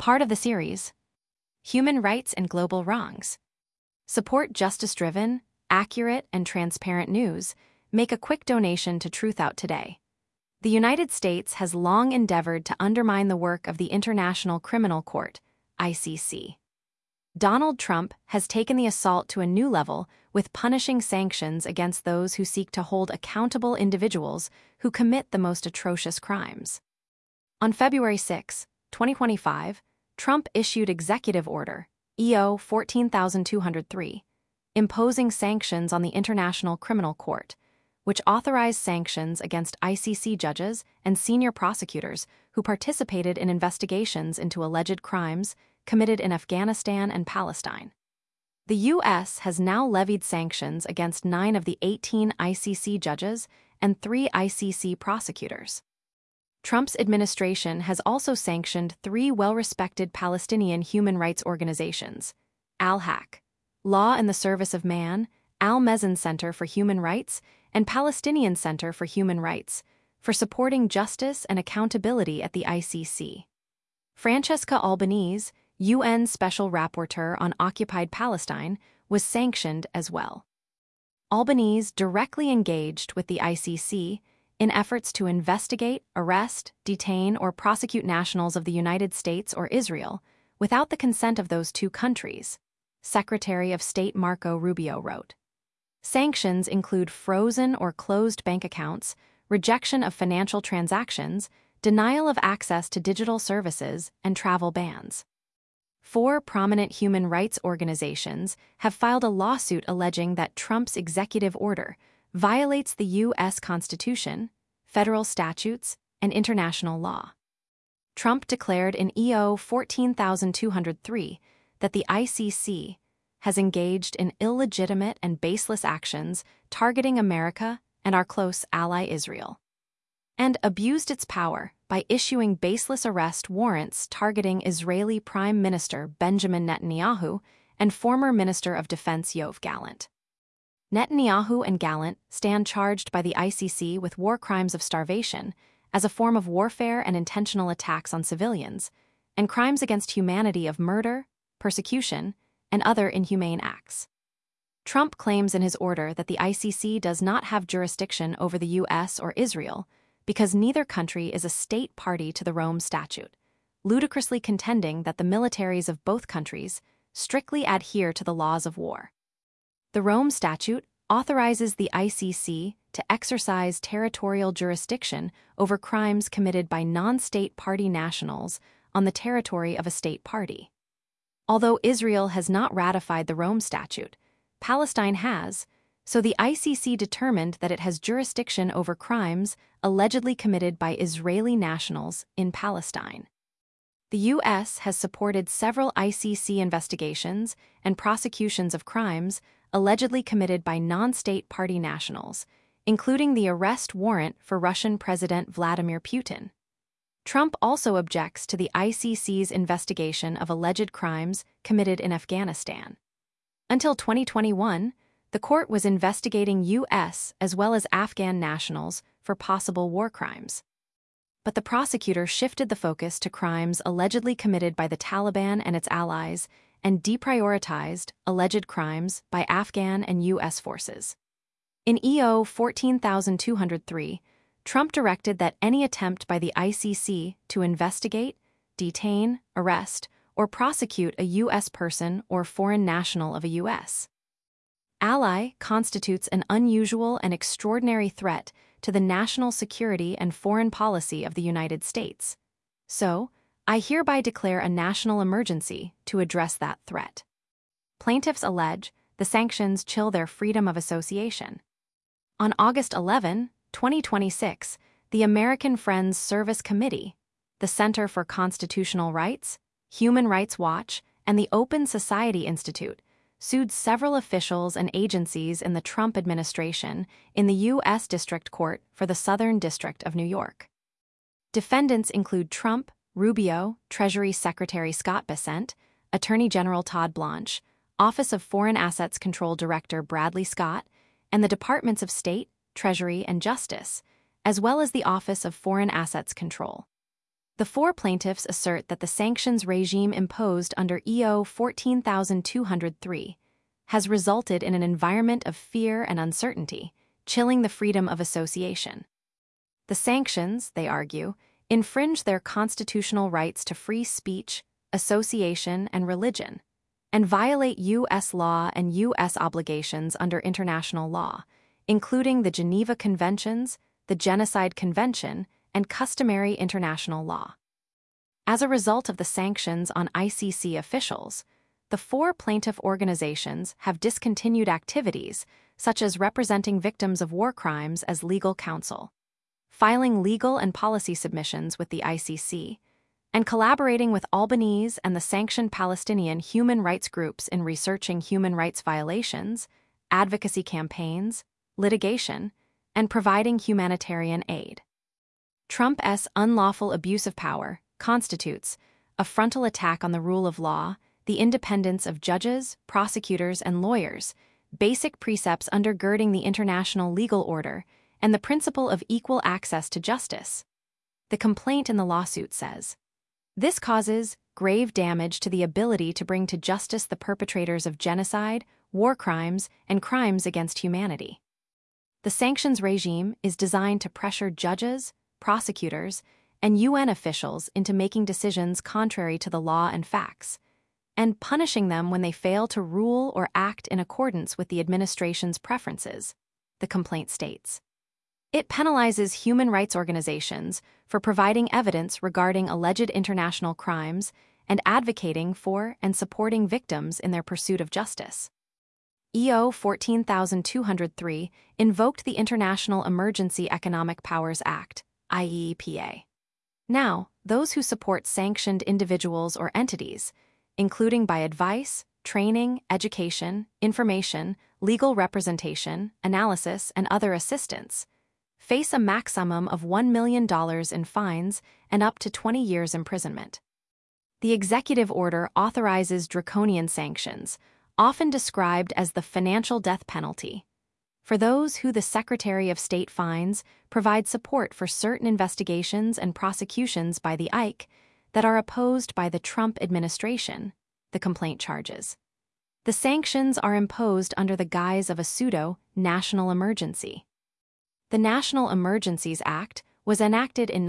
Part of the series, Human Rights and Global Wrongs. Support justice-driven, accurate, and transparent news. Make a quick donation to Truth Out today. The United States has long endeavored to undermine the work of the International Criminal Court, ICC. Donald Trump has taken the assault to a new level with punishing sanctions against those who seek to hold accountable individuals who commit the most atrocious crimes. On February 6, 2025, Trump issued Executive Order, EO 14203, imposing sanctions on the International Criminal Court, which authorized sanctions against ICC judges and senior prosecutors who participated in investigations into alleged crimes committed in Afghanistan and Palestine. The U.S. has now levied sanctions against 9 of the 18 ICC judges and 3 ICC prosecutors. Trump's administration has also sanctioned 3 well-respected Palestinian human rights organizations, Al-Haq, Law in the Service of Man, Al-Mezan Center for Human Rights, and Palestinian Center for Human Rights, for supporting justice and accountability at the ICC. Francesca Albanese, UN Special Rapporteur on Occupied Palestine, was sanctioned as well. Albanese directly engaged with the ICC in efforts to investigate, arrest, detain, or prosecute nationals of the United States or Israel without the consent of those 2 countries, Secretary of State Marco Rubio wrote. Sanctions include frozen or closed bank accounts, rejection of financial transactions, denial of access to digital services, and travel bans. 4 prominent human rights organizations have filed a lawsuit alleging that Trump's executive order violates the U.S. Constitution, federal statutes, and international law. Trump declared in EO 14203 that the ICC has engaged in illegitimate and baseless actions targeting America and our close ally Israel, and abused its power by issuing baseless arrest warrants targeting Israeli Prime Minister Benjamin Netanyahu and former Minister of Defense Yoav Gallant. Netanyahu and Gallant stand charged by the ICC with war crimes of starvation as a form of warfare and intentional attacks on civilians, and crimes against humanity of murder, persecution, and other inhumane acts. Trump claims in his order that the ICC does not have jurisdiction over the U.S. or Israel because neither country is a state party to the Rome Statute, ludicrously contending that the militaries of both countries strictly adhere to the laws of war. The Rome Statute authorizes the ICC to exercise territorial jurisdiction over crimes committed by non-state party nationals on the territory of a state party. Although Israel has not ratified the Rome Statute, Palestine has, so the ICC determined that it has jurisdiction over crimes allegedly committed by Israeli nationals in Palestine. The U.S. has supported several ICC investigations and prosecutions of crimes allegedly committed by non-state party nationals, including the arrest warrant for Russian President Vladimir Putin. Trump also objects to the ICC's investigation of alleged crimes committed in Afghanistan. Until 2021, the court was investigating U.S. as well as Afghan nationals for possible war crimes. But the prosecutor shifted the focus to crimes allegedly committed by the Taliban and its allies and deprioritized alleged crimes by Afghan and U.S. forces. In EO 14203, Trump directed that any attempt by the ICC to investigate, detain, arrest, or prosecute a U.S. person or foreign national of a U.S. ally constitutes an unusual and extraordinary threat to the national security and foreign policy of the United States. So, I hereby declare a national emergency to address that threat. Plaintiffs allege the sanctions chill their freedom of association. On August 11, 2026, the American Friends Service Committee, the Center for Constitutional Rights, Human Rights Watch, and the Open Society Institute sued several officials and agencies in the Trump administration in the U.S. District Court for the Southern District of New York. Defendants include Trump, Rubio, Treasury Secretary Scott Bessent, Attorney General Todd Blanche, Office of Foreign Assets Control Director Bradley Scott, and the Departments of State, Treasury, and Justice, as well as the Office of Foreign Assets Control. The four plaintiffs assert that the sanctions regime imposed under EO 14203 has resulted in an environment of fear and uncertainty, chilling the freedom of association. The sanctions, they argue, infringe their constitutional rights to free speech, association, and religion, and violate U.S. law and U.S. obligations under international law, including the Geneva Conventions, the Genocide Convention, and customary international law. As a result of the sanctions on ICC officials, the four plaintiff organizations have discontinued activities such as representing victims of war crimes as legal counsel, filing legal and policy submissions with the ICC, and collaborating with Albanese and the sanctioned Palestinian human rights groups in researching human rights violations, advocacy campaigns, litigation, and providing humanitarian aid. Trump's unlawful abuse of power constitutes a frontal attack on the rule of law, the independence of judges, prosecutors, and lawyers, basic precepts undergirding the international legal order, and the principle of equal access to justice. The complaint in the lawsuit says, this causes grave damage to the ability to bring to justice the perpetrators of genocide, war crimes, and crimes against humanity. The sanctions regime is designed to pressure judges, prosecutors, and UN officials into making decisions contrary to the law and facts, and punishing them when they fail to rule or act in accordance with the administration's preferences, the complaint states. It penalizes human rights organizations for providing evidence regarding alleged international crimes and advocating for and supporting victims in their pursuit of justice. EO 14203 invoked the International Emergency Economic Powers Act, IEEPA. Now, those who support sanctioned individuals or entities, including by advice, training, education, information, legal representation, analysis, and other assistance, face a maximum of $1 million in fines and up to 20 years imprisonment. The executive order authorizes draconian sanctions, often described as the financial death penalty, for those who the Secretary of State fines provide support for certain investigations and prosecutions by the ICE that are opposed by the Trump administration, the complaint charges. The sanctions are imposed under the guise of a pseudo-national emergency. The National Emergencies Act was enacted in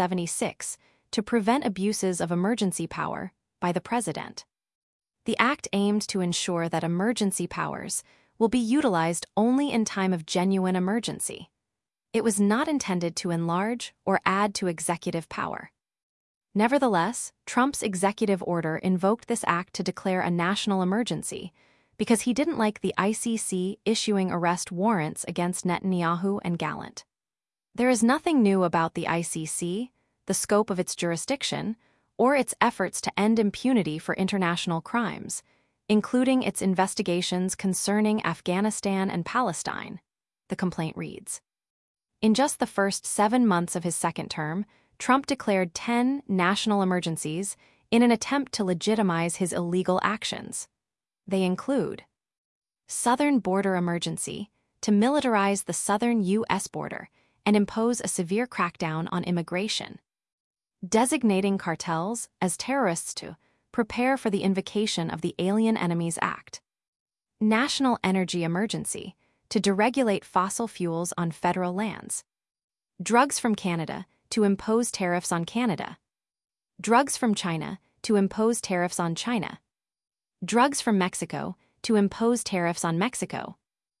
1976 to prevent abuses of emergency power by the president. The act aimed to ensure that emergency powers will be utilized only in time of genuine emergency. It was not intended to enlarge or add to executive power. Nevertheless, Trump's executive order invoked this act to declare a national emergency because he didn't like the ICC issuing arrest warrants against Netanyahu and Gallant. There is nothing new about the ICC, the scope of its jurisdiction, or its efforts to end impunity for international crimes, including its investigations concerning Afghanistan and Palestine, the complaint reads. In just the first 7 months of his second term, Trump declared 10 national emergencies in an attempt to legitimize his illegal actions. They include Southern Border Emergency, to militarize the southern U.S. border and impose a severe crackdown on immigration. Designating cartels as terrorists to prepare for the invocation of the Alien Enemies Act. National Energy Emergency, to deregulate fossil fuels on federal lands. Drugs from Canada, to impose tariffs on Canada. Drugs from China, to impose tariffs on China. Drugs from Mexico, to impose tariffs on Mexico.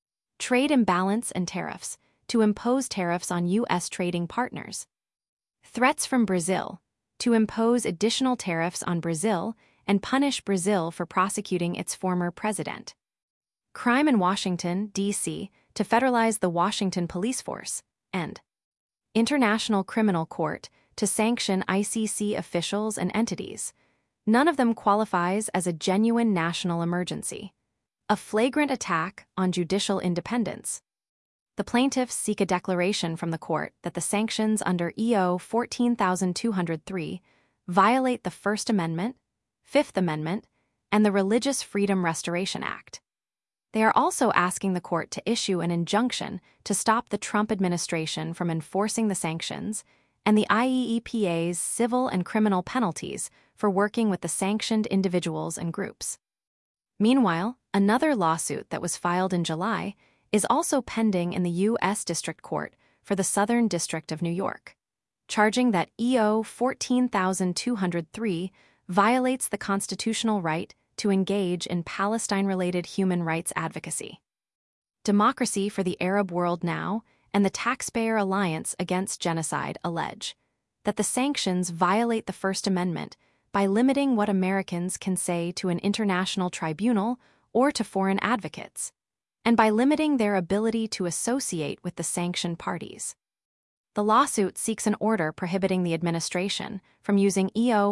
Trade imbalance and tariffs, to impose tariffs on U.S. trading partners. Threats from Brazil, to impose additional tariffs on Brazil and punish Brazil for prosecuting its former president. Crime in Washington, D.C., to federalize the Washington police force, and International Criminal Court, to sanction ICC officials and entities. None of them qualifies as a genuine national emergency. A flagrant attack on judicial independence. The plaintiffs seek a declaration from the court that the sanctions under EO 14203 violate the First Amendment, Fifth Amendment, and the Religious Freedom Restoration Act. They are also asking the court to issue an injunction to stop the Trump administration from enforcing the sanctions and the IEEPA's civil and criminal penalties for working with the sanctioned individuals and groups. Meanwhile, another lawsuit that was filed in July is also pending in the U.S. District Court for the Southern District of New York, charging that EO 14203 violates the constitutional right to engage in Palestine-related human rights advocacy. Democracy for the Arab World Now and the Taxpayer Alliance Against Genocide allege that the sanctions violate the First Amendment by limiting what Americans can say to an international tribunal or to foreign advocates, and by limiting their ability to associate with the sanctioned parties. The lawsuit seeks an order prohibiting the administration from using EO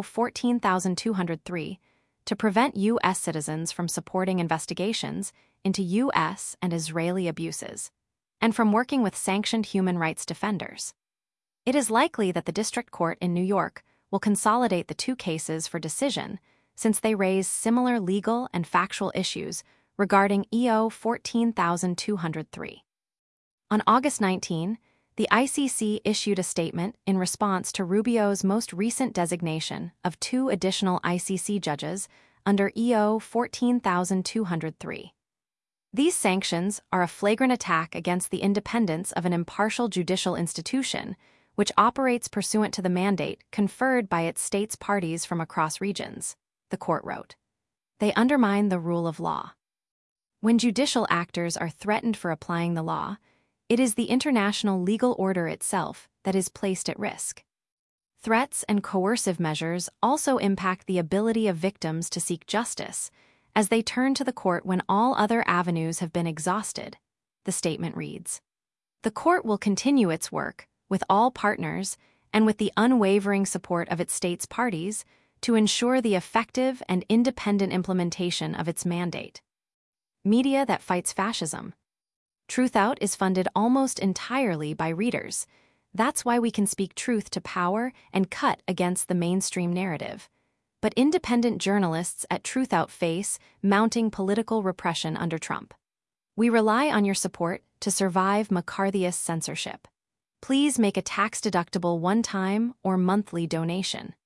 14203 to prevent U.S. citizens from supporting investigations into U.S. and Israeli abuses, and from working with sanctioned human rights defenders. It is likely that the District Court in New York will consolidate the two cases for decision since they raise similar legal and factual issues regarding EO 14203. On August 19, the ICC issued a statement in response to Rubio's most recent designation of two additional ICC judges under EO 14203. These sanctions are a flagrant attack against the independence of an impartial judicial institution, which operates pursuant to the mandate conferred by its states' parties from across regions, the court wrote. They undermine the rule of law. When judicial actors are threatened for applying the law, it is the international legal order itself that is placed at risk. Threats and coercive measures also impact the ability of victims to seek justice, as they turn to the court when all other avenues have been exhausted, the statement reads. The court will continue its work, with all partners and with the unwavering support of its states' parties, to ensure the effective and independent implementation of its mandate. Media that fights fascism. Truthout is funded almost entirely by readers. That's why we can speak truth to power and cut against the mainstream narrative. But independent journalists at Truthout face mounting political repression under Trump. We rely on your support to survive McCarthyist censorship. Please make a tax-deductible one-time or monthly donation.